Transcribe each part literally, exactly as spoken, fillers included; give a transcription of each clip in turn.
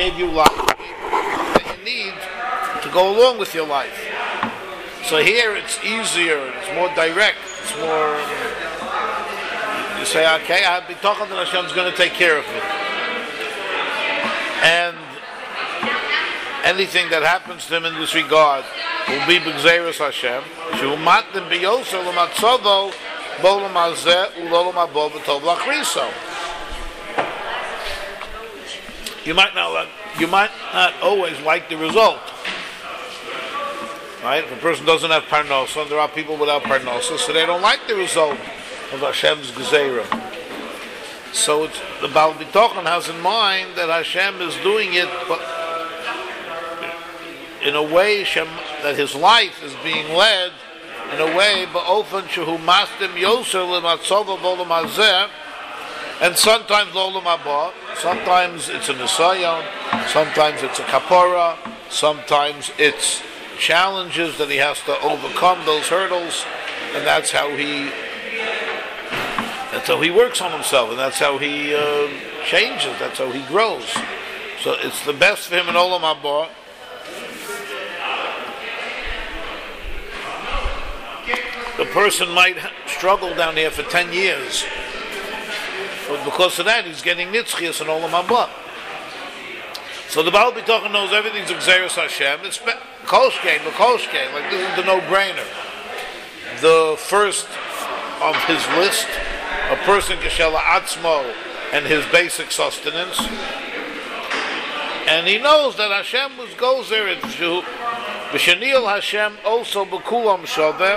gave you life, He gave you everything that you need to go along with your life. So here it's easier, it's more direct, it's more, you say, okay, I've been talking that Hashem's going to take care of me. And anything that happens to him in this regard will be b'gzeiras Hashem. She'umatnim b'yoser l'matzovo bo l'mazeh u'lo l'mabo v'tov l'achriso. You might not like, you might not always like the result. Right? If a person doesn't have parnosa, there are people without parnosa, so they don't like the result of Hashem's gezeira. So it's, the Baal Bitochen has in mind that Hashem is doing it, but in a way Shem, that his life is being led in a way ba'ofen shehu mastim yoser l'matzova bo l'mazeh, and sometimes lo l'mabah, sometimes it's a nisayon, sometimes it's a kapora, sometimes it's challenges that he has to overcome, those hurdles, and that's how he that's how he works on himself, and that's how he uh, changes, that's how he grows. So it's the best for him in Olam Haba. The person might struggle down here for ten years, but because of that he's getting nitzchias in Olam Haba. So the Baal Bitochen knows everything's Gzeiras Hashem. It's Kolshkein, the Kolshkein, like this is the no-brainer. The first of his list, a person Keshela Atzmo and his basic sustenance. And he knows that Hashem was goes there in V'shenil Hashem also b'kulam shoveh,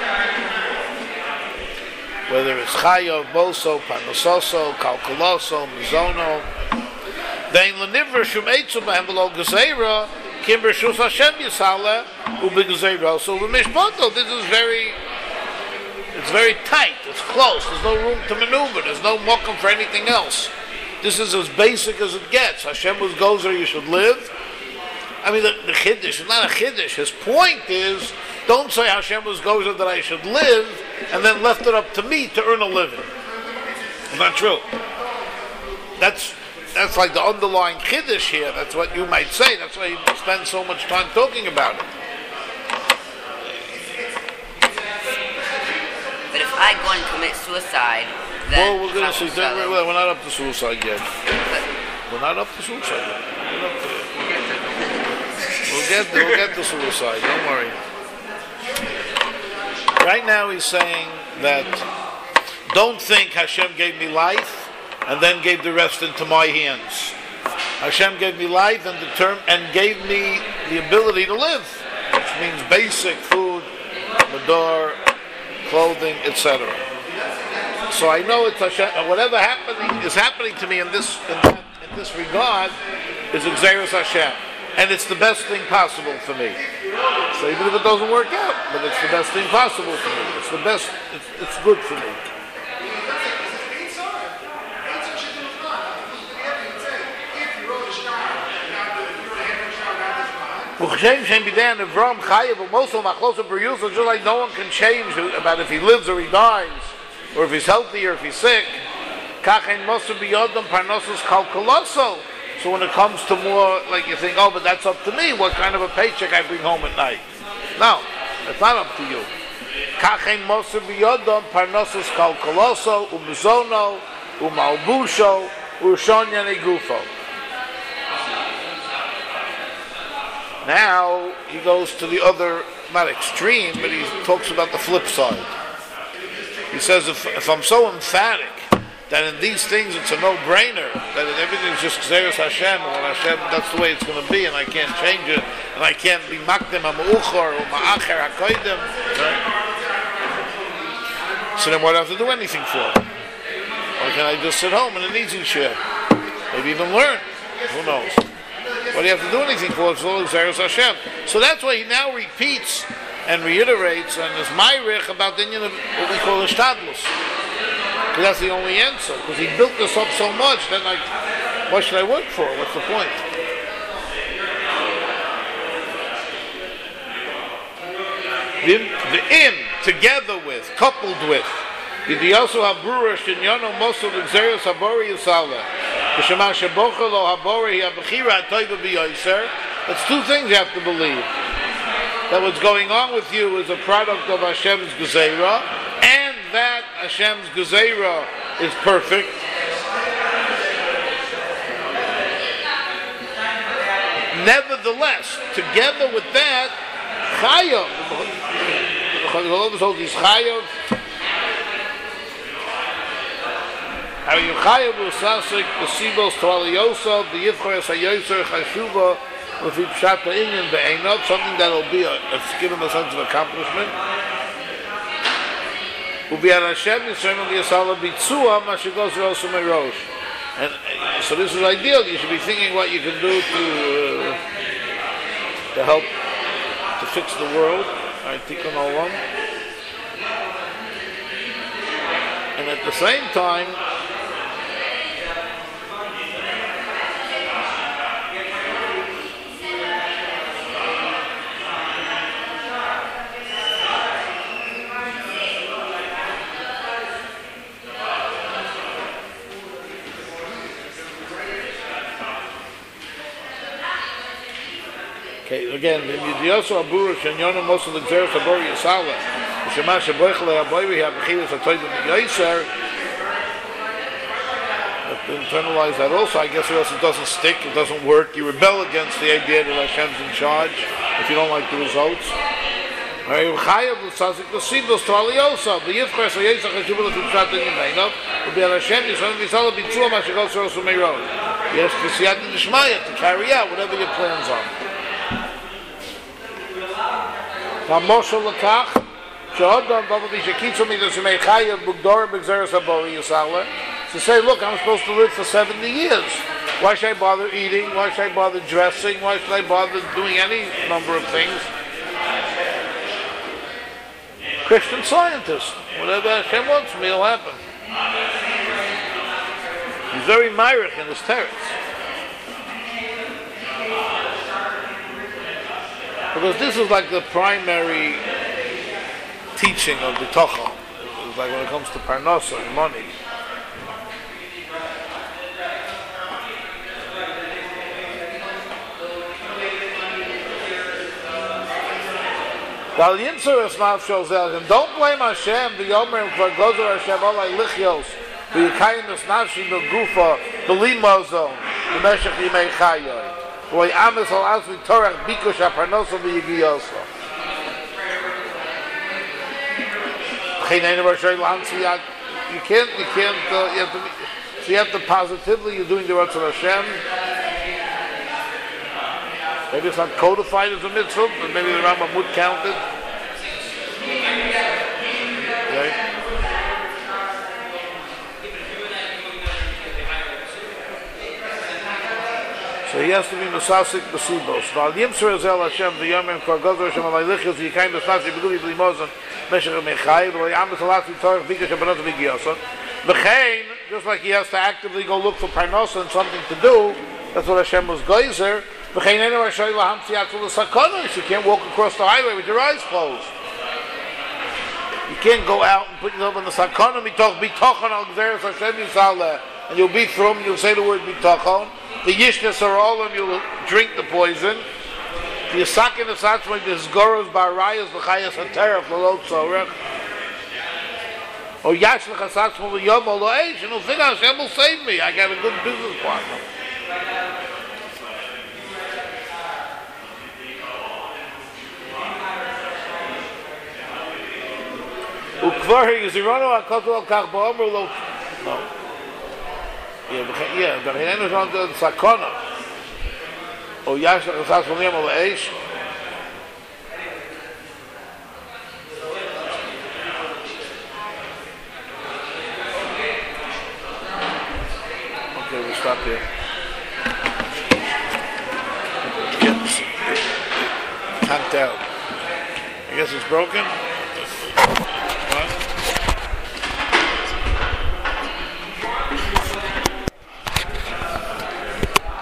whether it's Chayav, Boso, Panososo, Kalkuloso, Mizono. Then l'nivra shum eitzu b'hem v'lo gezeira kim b'rshus Hashem yisale u'b'gezeira. So v'mishpato, this is very, it's very tight, it's close, there's no room to maneuver, there's no mokum for anything else. This is as basic as it gets. Hashem was gozer, you should live. I mean, the, the chiddush is not a chiddush. His point is, don't say Hashem was gozer that I should live, and then left it up to me to earn a living. It's not true. That's That's like the underlying chiddush here. That's what you might say. That's why you spend so much time talking about it. But if I go and commit suicide, then well, we're going to see. We're not up to suicide yet. But we're not up to suicide yet. We're not up to it. We'll get there. We'll get to suicide. Don't worry. Right now, he's saying that don't think Hashem gave me life and then gave the rest into my hands. Hashem gave me life and determ- and gave me the ability to live, which means basic food, madar, clothing, et cetera. So I know it's Hashem. Whatever happening is happening to me in this in, that, in this regard is Gzeiras Hashem, and it's the best thing possible for me. So even if it doesn't work out, but it's the best thing possible for me. It's the best. It's, it's good for me. Just like no one can change about if he lives or he dies, or if he's healthy or if he's sick. So when it comes to more, like you think, oh, but that's up to me, what kind of a paycheck I bring home at night. No, it's not up to you. Now he goes to the other, not extreme, but he talks about the flip side. He says, if, if I'm so emphatic that in these things it's a no-brainer, that everything's just Gzeiras Hashem, or Hashem, that's the way it's going to be, and I can't change it, and I can't be makdim ha'mu'uchar or ma'acher ha'koidim, right? So then what do I have to do anything for? Or can I just sit home in an easy chair? Maybe even learn. Who knows? What do you have to do anything for? It's all Gzeiras Hashem. So that's why he now repeats and reiterates and is ma'irich about the union of what we call Ishtadlus. Because that's the only answer. Because he built this up so much, then like, what should I work for? What's the point? The, the im, together with, coupled with, did he also have Brura Shinyano Mosul Gzeiras Habori Yisala? That's two things you have to believe. That what's going on with you is a product of Hashem's Gezeira, and that Hashem's Gezeira is perfect. Nevertheless, together with that, Chayav, the Chayav, how you Chayav Usasik, the Sibos Toaliosa, the Yivchor Sayoser, Chashuva, with Pshata Inyan Be'enot, something that will be a, a, give him a sense of accomplishment. Ubi Hashem Yisrael Yisala Bitzua, Mashigoz Rosu Merosh. And uh, so this is ideal. You should be thinking what you can do to uh, to help to fix the world. I think on all one. And at the same time, okay, again, in Yidioso Abura, Shenyona Mosul Exeris Abor Yisala, Shemash Aboichle Aboivi Habachilis Atoidim Yoiser, internalize that also. I guess or else it doesn't stick, it doesn't work. You rebel against the idea that Hashem's in charge if you don't like the results. You have to carry out whatever your plans are. Now, Moshe Lakach, Shahadam, Baba Vishakitsu, Midashimei Chayav, Bugdor, Bigzeres Abori Yisala, to say, look, I'm supposed to live for seventy years. Why should I bother eating? Why should I bother dressing? Why should I bother doing any number of things? Christian Scientist, whatever Hashem wants me, it'll happen. He's very myrich in his teretz. Because this is like the primary teaching of the Tochel. It's like when it comes to Parnasa and money. Val Yinzer Esmav Shozel, and don't blame Hashem, the Yomer, for Gozer Hashem, Olai Lichios, the Yikayim Esnavshi, the Gufa, the Limozo, the Meshach Yimei Chayoy. Boy, Amis al Asmi Torah Bikush Aparnoso v'Yigiyoso. You can't, you can't, uh, you have to, so you have to positively, you're doing the Ratzon Hashem. Maybe it's not codified as a mitzvah, but maybe the Rambam would count it. Okay. So he has to be Musasik Basibos. Now, Yimser Ezel Hashem, the Yomim, Korgozer Hashem, Alaylichos, Yikayim, the Snatsi, Beguli, Blimozan, Meshach, Mechai, the Yamis, Alasi, Torah, Bikash, Abanot, Vigiosa. The Chain, just like he has to actively go look for Parnosa and something to do, that's what Hashem was Geyser. You can't walk across the highway with your eyes closed. You can't go out and put yourself on the sakana, and you'll be through them, you'll say the word bitachon. The yishnas are all and you'll drink the poison. The yasakin is actually the zgoros barayas, the chayas haterach, the lot sorech. Or yash l'chasatzmo l'yom ol lo'esh, and he'll think Hashem will save me. I got a good business partner. Ukvar yizironu akotu al kach ba'omer lo. No. Yeah, yeah. The hinenu is on the sakona. O yash l'chasas v'liyam ol eish. Okay, we stop here. Yes. Can't tell. I guess it's broken.